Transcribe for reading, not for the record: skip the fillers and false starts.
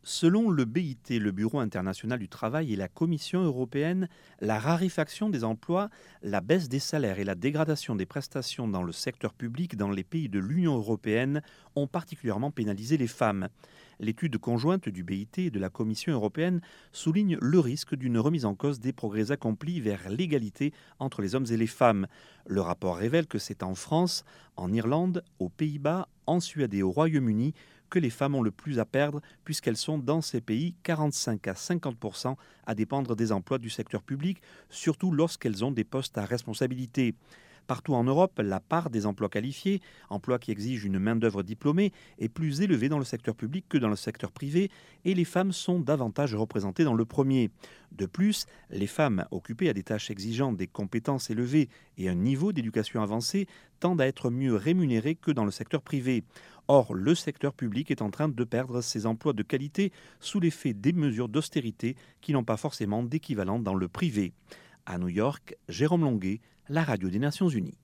Selon le BIT, le Bureau international du travail et la Commission européenne, la raréfaction des emplois, la baisse des salaires et la dégradation des prestations dans le secteur public dans les pays de l'Union européenne ont particulièrement pénalisé les femmes. L'étude conjointe du BIT et de la Commission européenne souligne le risque d'une remise en cause des progrès accomplis vers l'égalité entre les hommes et les femmes. Le rapport révèle que c'est en France, en Irlande, aux Pays-Bas, en Suède et au Royaume-Uni que les femmes ont le plus à perdre puisqu'elles sont dans ces pays 45 à 50% à dépendre des emplois du secteur public, surtout lorsqu'elles ont des postes à responsabilité. Partout en Europe, la part des emplois qualifiés, emplois qui exigent une main-d'œuvre diplômée, est plus élevée dans le secteur public que dans le secteur privé et les femmes sont davantage représentées dans le premier. De plus, les femmes occupées à des tâches exigeant des compétences élevées et un niveau d'éducation avancé tendent à être mieux rémunérées que dans le secteur privé. Or, le secteur public est en train de perdre ses emplois de qualité sous l'effet des mesures d'austérité qui n'ont pas forcément d'équivalent dans le privé. À New York, Jérôme Longuet, la radio des Nations Unies.